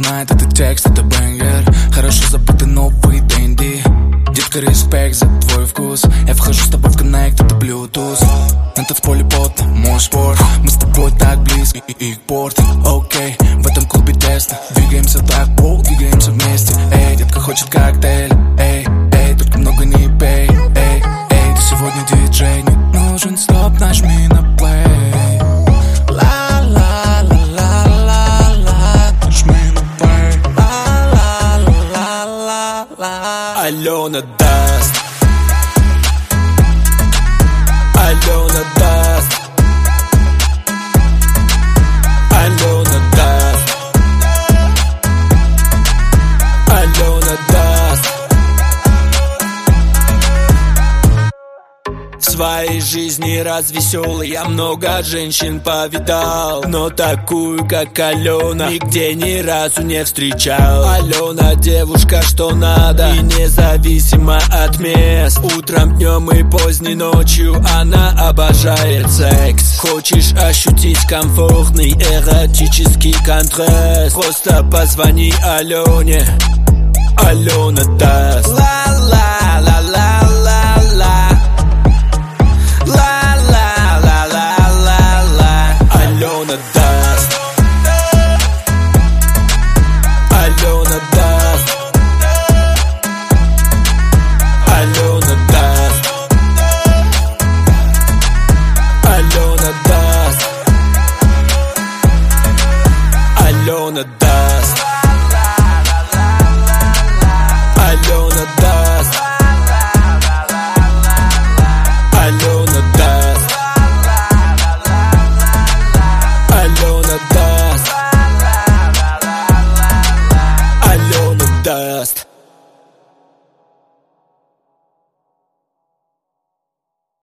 знает, это текст, это бэнгер. Хорошо забытый новый ДНД. Детка, респект за твой вкус. Я вхожу с тобой в коннект, это Bluetooth. На танцполе потно, мой спорт. Мы с тобой так близко, и порт. Окей, в этом клубе тесно. Двигаемся так, двигаемся вместе. Эй, детка хочет коктейль. Эй, эй, только много не пей. Эй, эй, ты сегодня диджей. Не нужен стоп, нажми на плей. Ла-ла-ла-ла-ла-ла, нажми на плей. Ла-ла-ла-ла-ла. Алена даст. Алена даст. Алена даст. Алена даст. В своей жизни развеселый я много женщин повидал, но такую, как Алена, нигде ни разу не встречал. Алена девушка, что надо, и независимо от мест. Утром, днем и поздней ночью она обожает секс. Хочешь ощутить комфортный эротический контраст? Просто позвони Алене. Алена даст. Ла-ла-ла-ла-ла-ла. Алена даст. Алена даст. Алена даст. Алена даст. Алена даст.